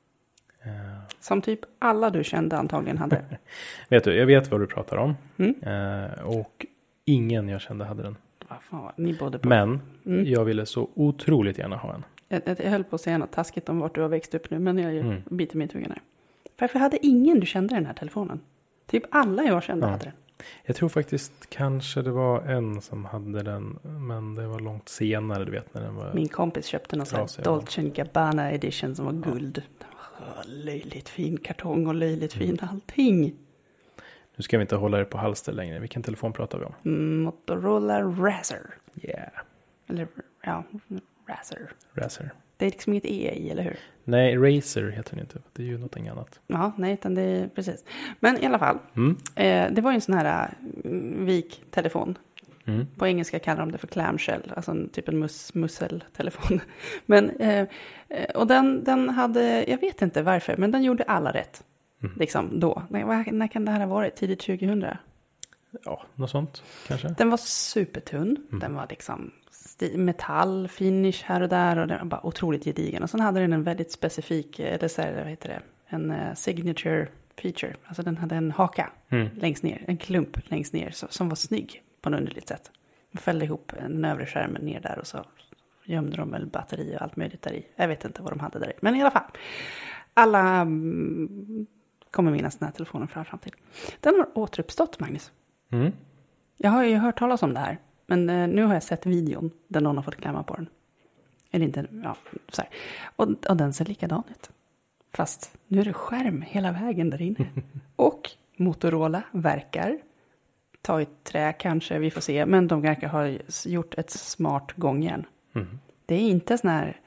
Som typ alla du kände antagligen hade. Vet du, jag vet vad du pratar om. Och ingen jag kände hade den. Fan, ni båda på. Men jag ville så otroligt gärna ha en. Jag höll på att säga något taskigt om vart du har växt upp nu. Men jag biter mig i tungan här. Varför hade ingen du kände den här telefonen? Typ alla jag kände hade den. Jag tror faktiskt kanske det var en som hade den. Men det var långt senare, du vet när den var... Min kompis köpte någon sån Dolce & Gabbana edition som var guld. Löjligt fin kartong och löjligt fin allting. Nu ska vi inte hålla det på halster längre. Vilken telefon pratar vi om? Motorola Razr. Yeah. Eller, ja, Razr. Razr. Det är liksom inget E i, eller hur? Nej, Razer heter den inte. Det är ju någonting annat. Ja, nej, utan det är precis. Men i alla fall. Det var ju en sån här viktelefon. På engelska kallar de det för clamshell. Alltså typ en musseltelefon. Men, och den hade, jag vet inte varför, men den gjorde alla rätt. Liksom då. När kan det här ha varit? Tidigt 2000? Ja, något sånt kanske. Den var supertunn. Den var liksom metall, finish här och där. Och den var bara otroligt gedigen. Och sen hade den en väldigt specifik, eller så här, vad heter det? En signature feature. Alltså den hade en haka längst ner. En klump längst ner som var snygg på något underligt sätt. De fällde ihop den övre skärmen ner där och så gömde de väl batteri och allt möjligt där i. Jag vet inte vad de hade där i. Men i alla fall. Alla kommer minnas den här telefonen för all framtid. Den har återuppstått, Magnus. Jag har ju hört talas om det här. Men nu har jag sett videon där någon har fått klämma på den. Eller inte, ja, så här. Och den ser likadan ut. Fast nu är det skärm hela vägen där inne. Och Motorola verkar ta i trä kanske, vi får se. Men de verkar ha gjort ett smart gångjärn. Det är inte sån här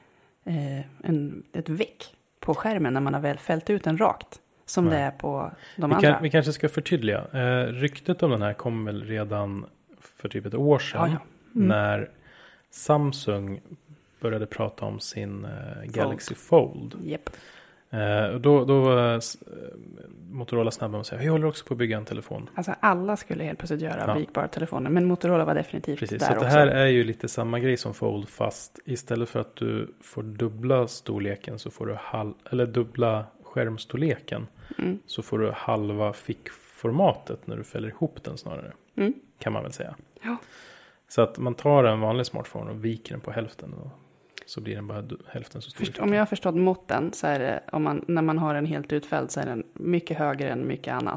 ett veck på skärmen när man har väl fällt ut den rakt. Som det är på de andra. Vi kanske ska förtydliga. Ryktet om den här kom väl redan för typ ett år sedan. Ja. När Samsung började prata om sin Galaxy Fold. Yep. Då var Motorola snabba och säga, vi håller också på att bygga en telefon. Alltså alla skulle helt plötsligt göra vikbara telefoner. Men Motorola var definitivt precis, där så också. Det här är ju lite samma grej som Fold. Fast istället för att du får dubbla storleken så får du dubbla skärmstorleken. Så får du halva fickformatet när du fäller ihop den snarare. Kan man väl säga. Ja. Så att man tar en vanlig smartphone och viker den på hälften. Och så blir den bara hälften så stor. Om jag har förstått måtten så är det, när man har en helt utfälld så är den mycket högre än mycket annat.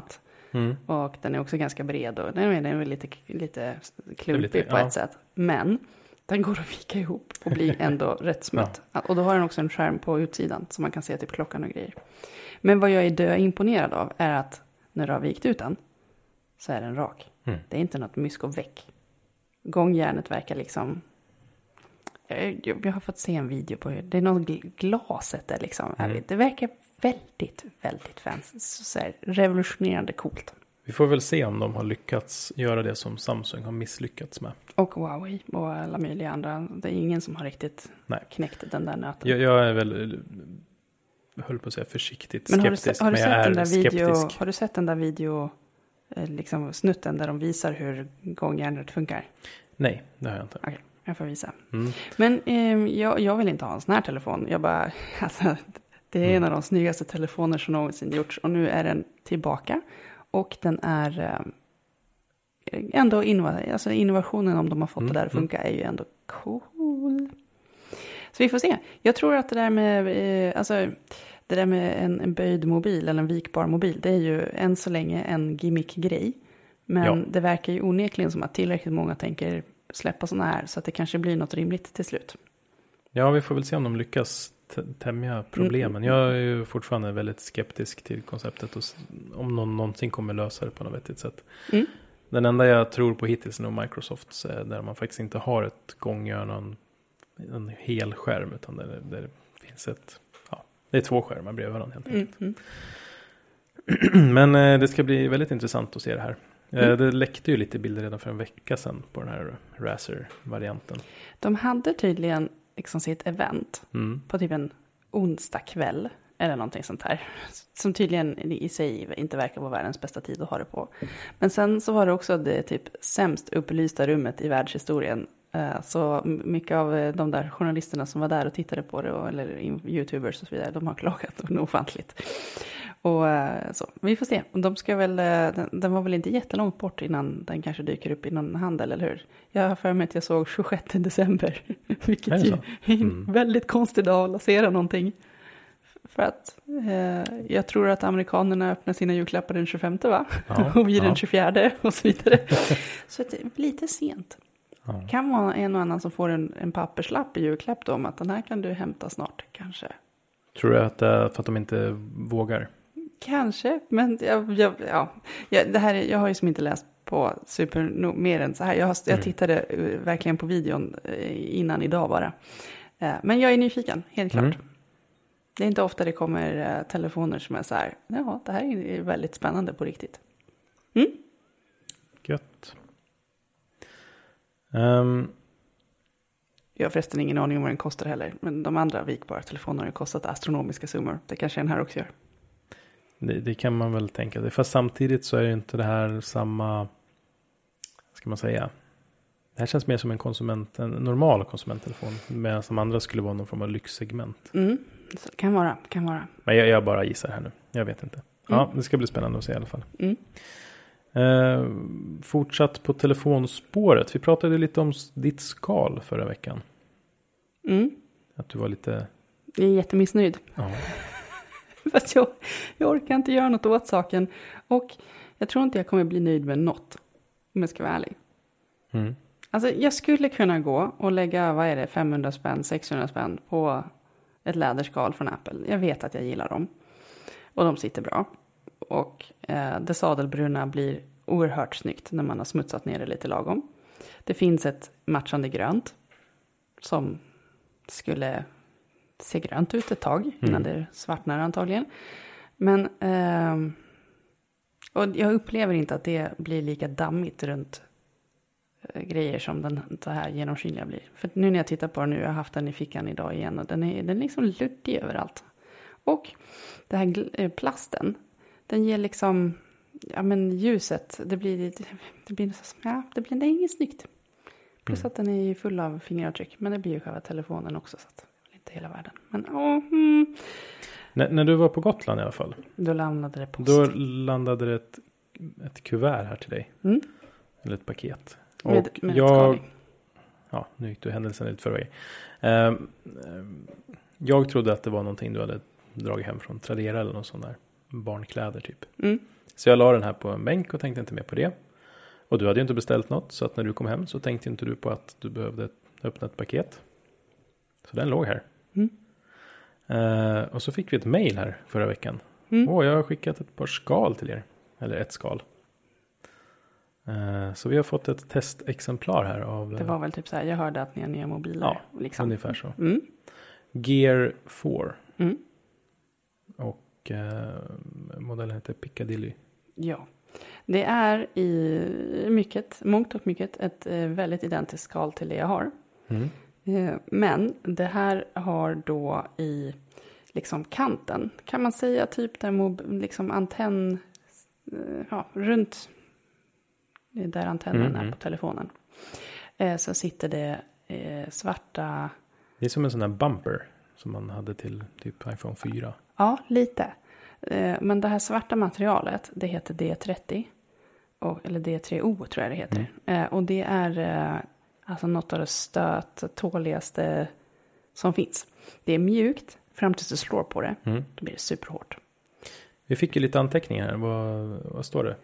Och den är också ganska bred och den är lite klumpig på ett sätt. Men den går att vika ihop och blir ändå rätt smutt. Ja. Och då har den också en skärm på utsidan så man kan se typ klockan och grejer. Men vad jag är imponerad av är att när du har vikt ut den så är den rak. Det är inte något mysk och väck. Gångjärnet verkar liksom... Jag har fått se en video på hur... Det är något glaset där liksom. Det verkar väldigt, väldigt fancy. Så här, revolutionerande coolt. Vi får väl se om de har lyckats göra det som Samsung har misslyckats med. Och Huawei och alla möjliga andra. Det är ingen som har riktigt knäckt den där nöten. Jag är väl... höll på att säga försiktigt skeptisk. Har du sett den där video liksom snutten där de visar hur gångjärnet funkar? Nej, det har jag inte. Okej, jag får visa. Men jag vill inte ha en sån här telefon. Jag bara, alltså, det är en av de snyggaste telefoner som någonsin gjorts. Och nu är den tillbaka. Och den är ändå innovationen om de har fått det där att funka är ju ändå cool. Så vi får se. Jag tror att det där med en böjd mobil eller en vikbar mobil, det är ju än så länge en gimmick-grej. Men det verkar ju onekligen som att tillräckligt många tänker släppa såna här så att det kanske blir något rimligt till slut. Ja, vi får väl se om de lyckas tämja problemen. Jag är ju fortfarande väldigt skeptisk till konceptet och om någon någonsin kommer lösa det på något vettigt sätt. Den enda jag tror på hittills är nog Microsoft där man faktiskt inte har ett gångjärn en hel skärm utan där det finns det är 2 skärmar bredvid varandra helt enkelt. Men det ska bli väldigt intressant att se det här. Det läckte ju lite bilder redan för en vecka sedan på den här Razer-varianten. De hade tydligen liksom sitt event på typ en onsdag kväll eller någonting sånt här. Som tydligen i sig inte verkar vara världens bästa tid att ha det på. Men sen så var det också det typ sämst upplysta rummet i världshistorien. Så mycket av de där journalisterna som var där och tittade på det eller YouTubers och så vidare, de har klagat nog ofantligt. Och så, vi får se. De ska väl, den var väl inte jättelångt bort innan den kanske dyker upp i någon handel, eller hur? Jag har för mig att jag såg 26 december. Vilket ju är en väldigt konstig dag att lansera någonting. För att jag tror att amerikanerna öppnar sina julklappar den 25, va? Ja, och vi den 24 och så vidare. Så det är lite sent. Ja. Kan vara en och annan som får en papperslapp i julklapp då om att den här kan du hämta snart, kanske. Tror du att det är för att de inte vågar? Kanske, men det här, jag har ju som inte läst på mer än så här. Jag tittade verkligen på videon innan idag bara. Men jag är nyfiken, helt klart. Det är inte ofta det kommer telefoner som är så här, ja, det här är väldigt spännande på riktigt. Gött. Jag har förresten ingen aning om vad den kostar heller. Men de andra vikbara telefonerna har kostat astronomiska summor. Det kanske den här också gör. Det kan man väl tänka sig. Fast samtidigt så är det inte det här samma, ska man säga. Det här känns mer som en normal konsumenttelefon. Medan som andra skulle vara någon form av lyxsegment. Så kan vara. Men jag bara gissar här nu. Jag vet inte. Ja, det ska bli spännande att se i alla fall. Fortsatt på telefonspåret. Vi pratade lite om ditt skal förra veckan. Att du var lite... Jag är jättemissnöjd. Ja. Fast jag orkar inte göra något åt saken. Och jag tror inte jag kommer bli nöjd med något. Om jag ska vara ärlig. Alltså jag skulle kunna gå och lägga, 500 spänn, 600 spänn på ett läderskal från Apple. Jag vet att jag gillar dem. Och de sitter bra. Och det sadelbruna blir oerhört snyggt när man har smutsat ner det lite lagom. Det finns ett matchande grönt som skulle se grönt ut ett tag innan det svartnar antagligen. Men och jag upplever inte att det blir lika dammigt runt grejer som den så här genomskinliga blir. För nu när jag tittar på den nu, jag har haft den i fickan idag igen och den är liksom luddig överallt. Och det här plasten, den ger liksom, ja men ljuset, det blir inget snyggt. Plus att den är ju full av fingeravtryck, men det blir ju själva telefonen också, så att det är inte hela världen. Men När du var på Gotland i alla fall. Då landade det post. Då landade det ett kuvert här till dig. Eller ett paket. Och med nu gick du händelsen lite förväg. Jag trodde att det var någonting du hade dragit hem från Tradera eller någon sån där barnkläder typ. Så jag la den här på en bänk och tänkte inte mer på det. Och du hade ju inte beställt något, så att när du kom hem så tänkte inte du på att du behövde öppna ett paket. Så den låg här. Och så fick vi ett mejl här förra veckan. Jag har skickat ett par skal till er. Eller ett skal. Så vi har fått ett testexemplar här av... Det var väl typ så här, jag hörde att ni har nya mobiler. Ja, liksom. Ungefär så. Gear 4. Och modellen heter Piccadilly. Ja, det är i mångt och mycket ett väldigt identiskt skal till det jag har. Men det här har då i liksom kanten, kan man säga typ där liksom antenn, runt där antennen är på telefonen. Så sitter det svarta... Det är som en sån här bumper som man hade till typ iPhone 4. Ja, lite. Men det här svarta materialet, det heter D30. Eller D3O tror jag det heter. Och det är alltså något av det tåligaste som finns. Det är mjukt fram tills du slår på det. Då blir det superhårt. Vi fick ju lite anteckningar här. Vad står det?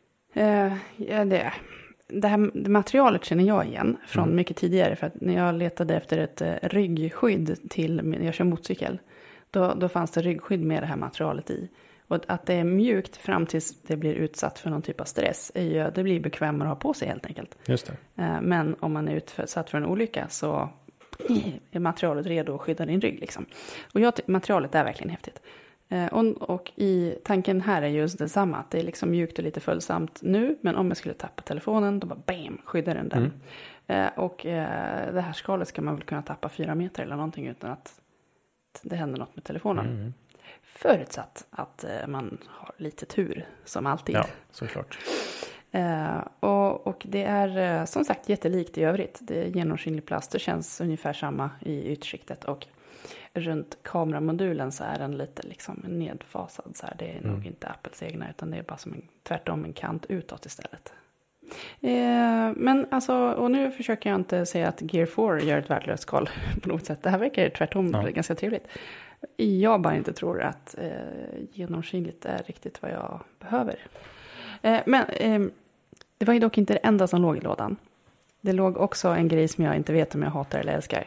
Det här materialet känner jag igen från mycket tidigare. För att när jag letade efter ett ryggskydd till jag kör motorcykel. Då fanns det ryggskydd med det här materialet i. Och att det är mjukt fram tills det blir utsatt för någon typ av stress. Det blir bekvämare att ha på sig helt enkelt. Just det. Men om man är utsatt för en olycka så är materialet redo att skydda din rygg. Liksom. Och materialet är verkligen häftigt. Och i tanken här är just detsamma. Att det är liksom mjukt och lite följsamt nu. Men om jag skulle tappa telefonen då bara bam, skyddar den där. Och det här skalet ska man väl kunna tappa 4 meter eller någonting utan att det händer något med telefonen. Förutsatt att man har lite tur som alltid. Ja, såklart. Och det är som sagt jättelikt i övrigt. Det är genomskinlig plast. Det känns ungefär samma i ytskiktet. Och runt kameramodulen så är den lite liksom nedfasad. Så här. Det är nog inte Apples egna utan det är bara som tvärtom en kant utåt istället. Men alltså, och nu försöker jag inte säga att Gear 4 gör ett värdelöst skal på något sätt. Det här verkar tvärtom ganska trevligt. Jag bara inte tror att genomskinligt är riktigt vad jag behöver. Men det var ju dock inte det enda som låg i lådan. Det låg också en grej som jag inte vet om jag hatar eller älskar.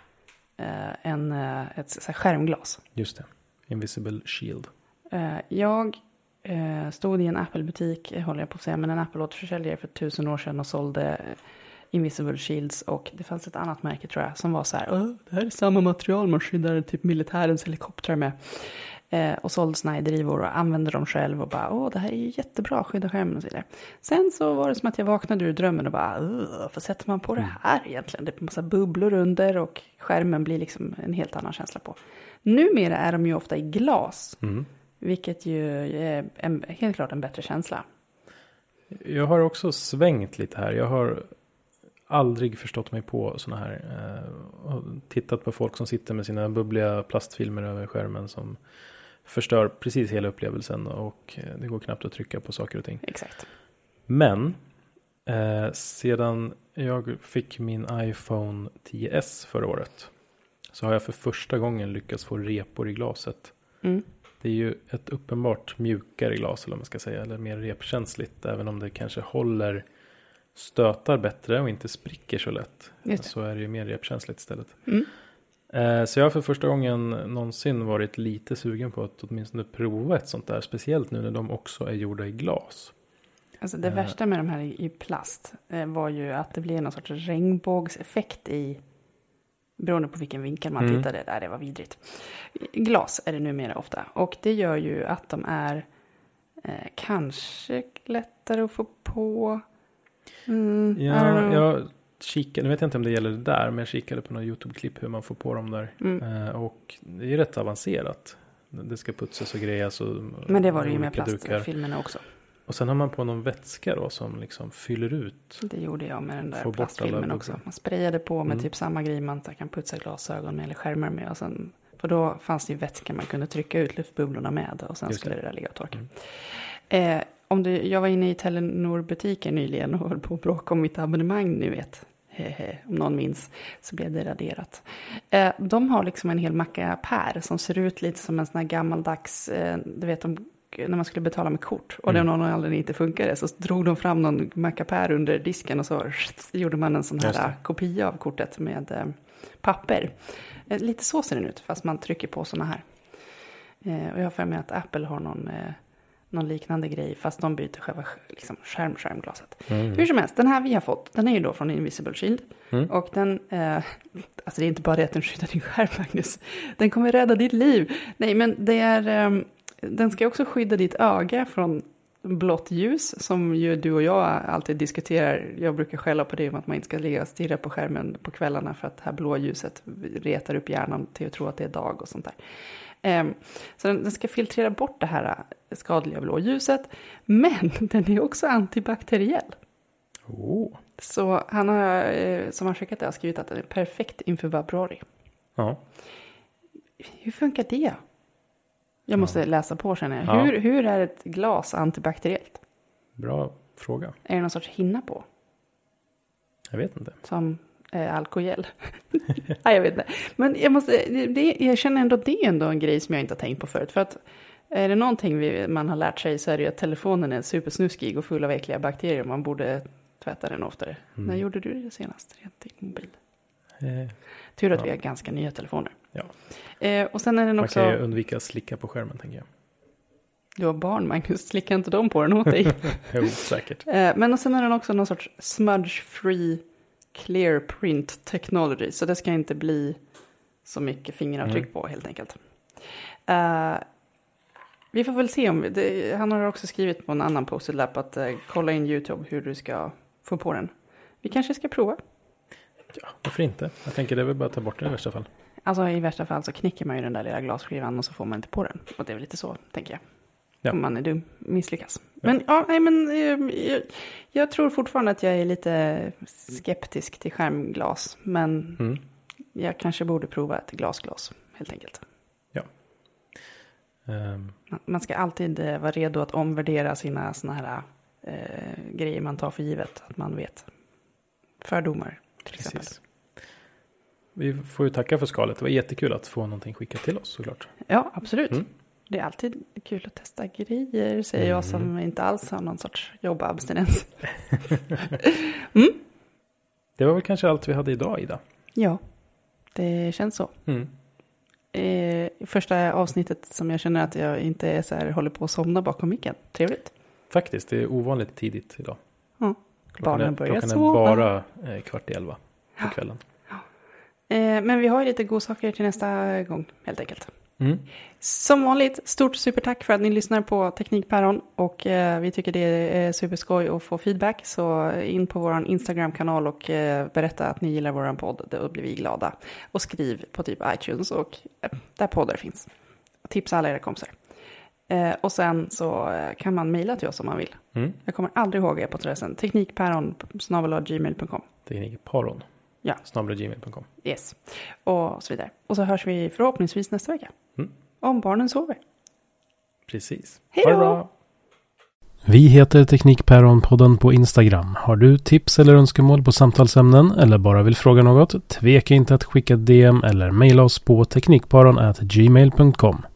Ett skärmglas. Just det. Invisible Shield. Jag stod i en Apple-butik, håller jag på att säga, men en Apple-återförsäljare för 1000 år sedan och sålde Invisible Shields och det fanns ett annat märke tror jag som var så här, det här är samma material man skyddar typ militärens helikoptrar med och sålde såna här drivor och använde dem själv och bara, det här är ju jättebra, skydda skärmen och så vidare. Sen så var det som att jag vaknade ur drömmen och bara, vad sätter man på det här egentligen? Det är en massa bubblor under och skärmen blir liksom en helt annan känsla på. Numera är de ju ofta i glas, vilket ju är helt klart en bättre känsla. Jag har också svängt lite här. Jag har aldrig förstått mig på såna här och tittat på folk som sitter med sina bubbliga plastfilmer över skärmen som förstör precis hela upplevelsen och det går knappt att trycka på saker och ting. Exakt. Men sedan jag fick min iPhone 10s förra året så har jag för första gången lyckats få repor i glaset. Det är ju ett uppenbart mjukare glas eller vad man ska säga, eller mer repkänsligt, även om det kanske stötar bättre och inte spricker så lätt. Så är det ju mer repkänsligt istället. Så jag har för första gången någonsin varit lite sugen på att åtminstone prova ett sånt där, speciellt nu när de också är gjorda i glas. Alltså det värsta med de här i plast var ju att det blir någon sorts regnbågseffekt beroende på vilken vinkel man tittade. Det var vidrigt. Glas är det numera ofta. Och det gör ju att de är kanske lättare att få på. Jag kikade, nu vet jag inte om det gäller det där, men jag kikade på några YouTube-klipp hur man får på dem där. Och det är ju rätt avancerat. Det ska putsas och grejas. Men det var det ju med plastfilmerna också. Och sen har man på någon vätska då som liksom fyller ut. Det gjorde jag med den där plastfilmen också. Man sprayade på med typ samma grej man kan putsa glasögon med eller skärmar med. Och sen, för då fanns det ju vätska man kunde trycka ut luftbubblorna med. Och sen skulle det där ligga och torka. Jag var inne i Telenor-butiken nyligen och höll på att bråka om mitt abonnemang, ni vet. Om någon minns så blev det raderat. De har liksom en hel macka pär som ser ut lite som en sån här gammaldags, du vet de när man skulle betala med kort och det av någon anledning inte funkade, så drog de fram någon mackapär under disken och så gjorde man en sån här kopia av kortet med papper. Lite så ser den ut, fast man trycker på såna här. Och jag har för mig att Apple har någon liknande grej, fast de byter själva liksom, skärmglaset. Hur som helst, den här vi har fått, den är ju då från Invisible Shield. Och den, alltså det är inte bara det att den skyddar din skärm, Magnus. Den kommer rädda ditt liv. Nej, men det är, den ska också skydda ditt öga från blått ljus, som ju du och jag alltid diskuterar. Jag brukar skälla på det om att man inte ska ligga och stirra på skärmen på kvällarna för att det här blå ljuset retar upp hjärnan till att tro att det är dag och sånt där. Så den ska filtrera bort det här skadliga blå ljuset, men den är också antibakteriell. Så han har, som har skickat det, har skrivit att den är perfekt inför februari. Ja. Hur funkar det? Jag måste läsa på, känner jag. Ja. Hur är ett glas antibakteriellt? Bra fråga. Är det någon sorts hinna på? Jag vet inte. Som alkogel. Nej, jag vet inte. Men jag känner ändå att det är ändå en grej som jag inte har tänkt på förut. För att är det någonting man har lärt sig, så är det ju att telefonen är supersnuskig och full av äckliga bakterier. Man borde tvätta den oftare. När gjorde du det senast? Rent i mobil. Tur att vi har ganska nya telefoner. Ja. Och sen är den också... Man kan ju undvika att slicka på skärmen, tänker jag. Du har barn, Magnus. Slicka inte dem på den åt dig. Jo, säkert. Men och sen är den också någon sorts smudge-free clear print technology. Så det ska inte bli så mycket fingeravtryck på, helt enkelt. Vi får väl se om... han har också skrivit på en annan post-it-lapp att kolla in YouTube hur du ska få på den. Vi kanske ska prova. Ja, varför inte? Jag tänker det är väl bara att ta bort den i värsta fall. Alltså i värsta fall så knäcker man ju den där lilla glasskivan och så får man inte på den. Och det är väl lite så, tänker jag. Ja. Om man är dum, misslyckas. Ja. Men jag tror fortfarande att jag är lite skeptisk till skärmglas. Men jag kanske borde prova ett glas, helt enkelt. Ja. Man ska alltid vara redo att omvärdera sina såna här grejer man tar för givet. Att man vet. Fördomar, till exempel. Vi får ju tacka för skalet. Det var jättekul att få någonting skickat till oss, såklart. Ja, absolut. Det är alltid kul att testa grejer, säger jag som inte alls har någon sorts jobbabstinens. Det var väl kanske allt vi hade idag, Ida. Ja, det känns så. Första avsnittet som jag känner att jag inte är så här, håller på att somna bakom micken. Trevligt. Faktiskt, det är ovanligt tidigt idag. Ja. Barnen börjar sova. Klockan är bara 10:15 på kvällen. Men vi har ju lite godsaker till nästa gång, helt enkelt. Som vanligt, stort supertack för att ni lyssnar på Teknikpäron. Och vi tycker det är superskoj att få feedback. Så in på vår Instagram-kanal och berätta att ni gillar vår podd. Då blir vi glada. Och skriv på typ iTunes och där poddar finns. Tipsa alla era kompisar. Och sen så kan man mejla till oss om man vill. Jag kommer aldrig ihåg e-postadressen. teknikpäron@gmail.com. Teknikpäron. Ja. @gmail.com. Yes. Och så vidare. Och så hörs vi förhoppningsvis nästa vecka. Om barnen sover. Precis. Hej då! Bra. Vi heter Teknikpäron-podden på Instagram. Har du tips eller önskemål på samtalsämnen eller bara vill fråga något? Tveka inte att skicka DM eller mejla oss på teknikpäron@gmail.com.